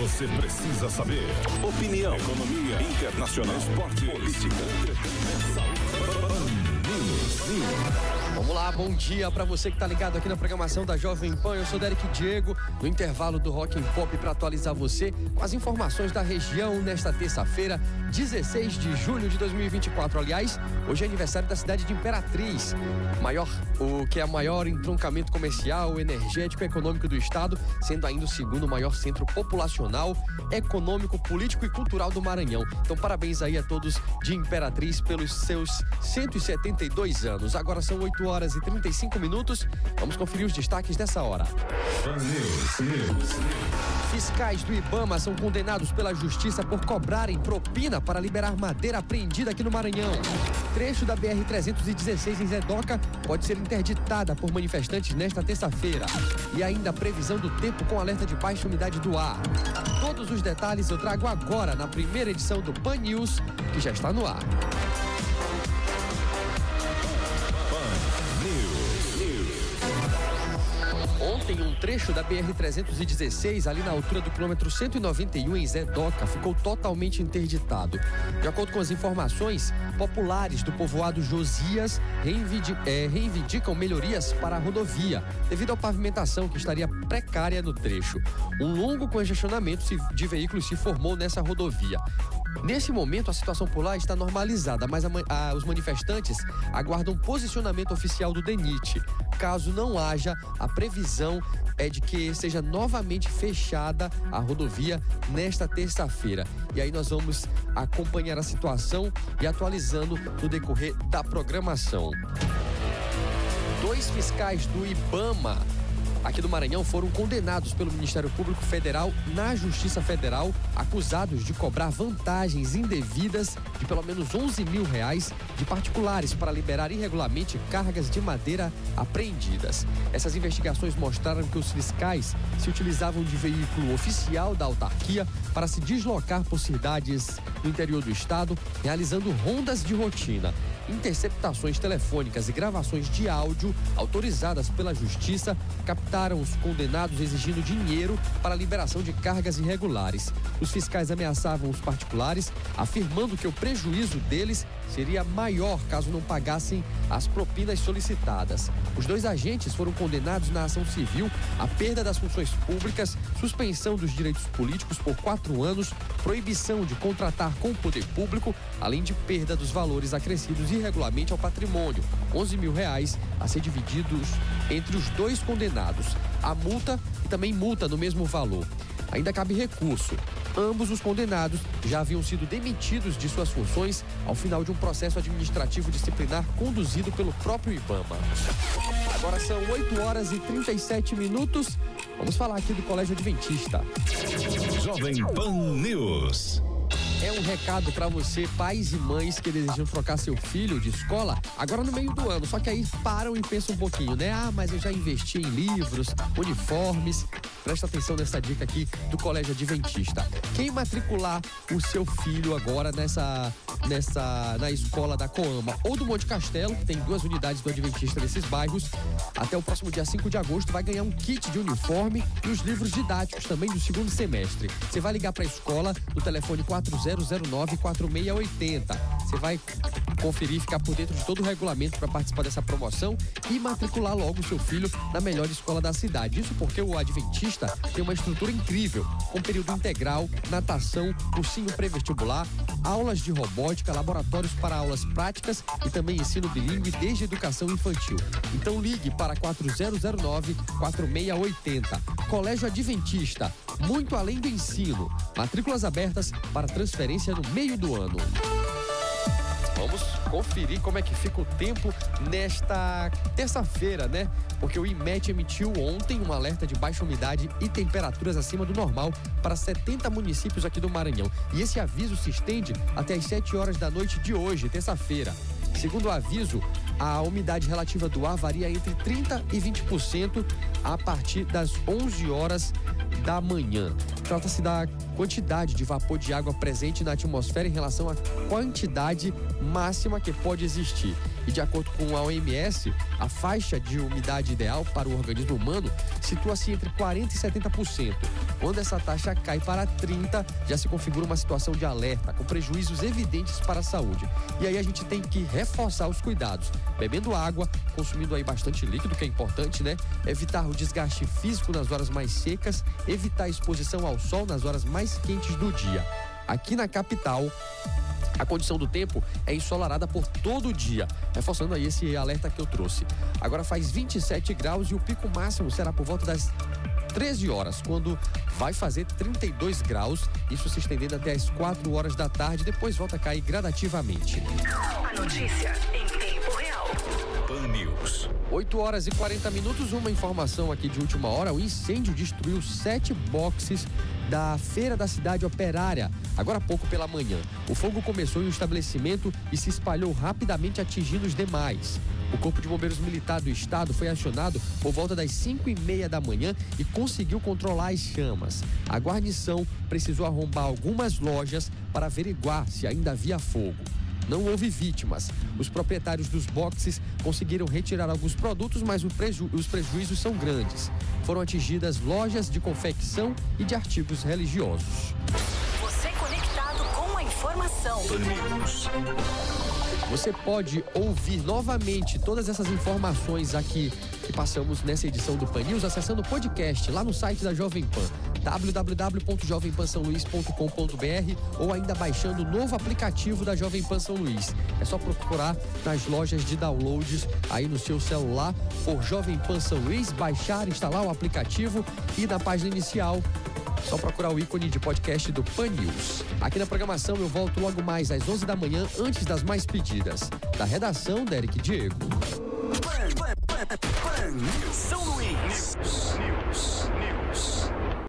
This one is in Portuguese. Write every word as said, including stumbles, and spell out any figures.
você precisa saber. Opinião, economia, internacional, esporte, política, Vamos lá, bom dia pra você que tá ligado aqui na programação da Jovem Pan. Eu sou Derek Diego, no intervalo do Rock and Pop pra atualizar você com as informações da região nesta terça-feira, dezesseis de julho de dois mil e vinte e quatro. Aliás, hoje é aniversário da cidade de Imperatriz, maior, o que é o maior entroncamento comercial, energético e econômico do estado, sendo ainda o segundo maior centro populacional, econômico, político e cultural do Maranhão. Então, parabéns aí a todos de Imperatriz pelos seus cento e setenta e dois anos. Agora são oito horas e trinta e cinco minutos. Vamos conferir os destaques dessa hora. News, news. Fiscais do IBAMA são condenados pela justiça por cobrarem propina para liberar madeira apreendida aqui no Maranhão. Trecho da B R trezentos e dezesseis em Zedoca pode ser interditada por manifestantes nesta terça-feira. E ainda a previsão do tempo com alerta de baixa umidade do ar. Todos os detalhes eu trago agora na primeira edição do Pan News, que já está no ar. Ontem, um trecho da B R trezentos e dezesseis, ali na altura do quilômetro cento e noventa e um, em Zedoca, ficou totalmente interditado. De acordo com as informações, populares do povoado Josias reivindicam, é, reivindicam melhorias para a rodovia, devido à pavimentação que estaria precária no trecho. Um longo congestionamento de veículos se formou nessa rodovia. Nesse momento, a situação por lá está normalizada, mas a, a, os manifestantes aguardam posicionamento oficial do DENIT. Caso não haja, a previsão é de que seja novamente fechada a rodovia nesta terça-feira. E aí nós vamos acompanhar a situação e atualizando no decorrer da programação. Dois fiscais do IBAMA aqui do Maranhão foram condenados pelo Ministério Público Federal na Justiça Federal, acusados de cobrar vantagens indevidas de pelo menos onze mil reais de particulares para liberar irregularmente cargas de madeira apreendidas. Essas investigações mostraram que os fiscais se utilizavam de veículo oficial da autarquia para se deslocar por cidades no interior do estado, realizando rondas de rotina. Interceptações telefônicas e gravações de áudio autorizadas pela Justiça captaram os condenados exigindo dinheiro para a liberação de cargas irregulares. Os fiscais ameaçavam os particulares, afirmando que o prejuízo deles seria maior caso não pagassem as propinas solicitadas. Os dois agentes foram condenados na ação civil à perda das funções públicas, suspensão dos direitos políticos por quatro anos, proibição de contratar com o poder público, além de perda dos valores acrescidos irregularmente ao patrimônio, onze mil reais a ser divididos entre os dois condenados. A multa e também multa no mesmo valor. Ainda cabe recurso. Ambos os condenados já haviam sido demitidos de suas funções ao final de um processo administrativo disciplinar conduzido pelo próprio IBAMA. Agora são oito horas e trinta e sete minutos. Vamos falar aqui do Colégio Adventista. Jovem Pan News. É um recado para você, pais e mães que desejam trocar seu filho de escola agora no meio do ano. Só que aí param e pensam um pouquinho, né? Ah, mas eu já investi em livros, uniformes. Presta atenção nessa dica aqui do Colégio Adventista. Quem matricular o seu filho agora nessa, nessa, na escola da Coama ou do Monte Castelo, que tem duas unidades do Adventista nesses bairros, até o próximo dia cinco de agosto vai ganhar um kit de uniforme e os livros didáticos também do segundo semestre. Você vai ligar para a escola no telefone quatro zero zero nove, quatro seis oito zero. Você vai conferir, ficar por dentro de todo o regulamento para participar dessa promoção e matricular logo o seu filho na melhor escola da cidade. Isso porque o Adventista tem uma estrutura incrível, com período integral, natação, cursinho pré-vestibular, aulas de robótica, laboratórios para aulas práticas e também ensino bilíngue desde educação infantil. Então ligue para quatro zero zero nove, quatro seis oito zero. Colégio Adventista, muito além do ensino. Matrículas abertas para transferência no meio do ano. Vamos conferir como é que fica o tempo nesta terça-feira, né? Porque o IMET emitiu ontem um alerta de baixa umidade e temperaturas acima do normal para setenta municípios aqui do Maranhão. E esse aviso se estende até às sete horas da noite de hoje, terça-feira. Segundo o aviso, a umidade relativa do ar varia entre trinta e vinte por cento a partir das onze horas da manhã. Trata-se da quantidade de vapor de água presente na atmosfera em relação à quantidade máxima que pode existir. E de acordo com a O M S, a faixa de umidade ideal para o organismo humano situa-se entre quarenta e setenta por cento. Quando essa taxa cai para trinta por cento, já se configura uma situação de alerta, com prejuízos evidentes para a saúde. E aí a gente tem que reforçar os cuidados, bebendo água, consumindo aí bastante líquido, que é importante, né? Evitar o desgaste físico nas horas mais secas, evitar a exposição ao sol nas horas mais quentes do dia. Aqui na capital, a condição do tempo é ensolarada por todo o dia, reforçando aí esse alerta que eu trouxe. Agora faz vinte e sete graus e o pico máximo será por volta das treze horas, quando vai fazer trinta e dois graus, isso se estendendo até as quatro horas da tarde, depois volta a cair gradativamente. A notícia em tempo real. Pan News. oito horas e quarenta minutos, uma informação aqui de última hora: o incêndio destruiu sete boxes da Feira da Cidade Operária, agora há pouco pela manhã. O fogo começou em um estabelecimento e se espalhou rapidamente, atingindo os demais. O Corpo de Bombeiros Militar do Estado foi acionado por volta das cinco e meia da manhã e conseguiu controlar as chamas. A guarnição precisou arrombar algumas lojas para averiguar se ainda havia fogo. Não houve vítimas. Os proprietários dos boxes conseguiram retirar alguns produtos, mas o preju- os prejuízos são grandes. Foram atingidas lojas de confecção e de artigos religiosos. Você conectado com a informação. Pan News. Você pode ouvir novamente todas essas informações aqui que passamos nessa edição do Pan News acessando o podcast lá no site da Jovem Pan, w w w ponto jovem pan são luís ponto com ponto b r, ou ainda baixando o novo aplicativo da Jovem Pan São Luís. É só procurar nas lojas de downloads aí no seu celular por Jovem Pan São Luís, baixar, instalar o aplicativo e na página inicial só procurar o ícone de podcast do Pan News. Aqui na programação eu volto logo mais às onze da manhã, antes das mais pedidas. Da redação, Derek Diego. Pan, Pan, Pan, Pan News. São Luís. News. News. News.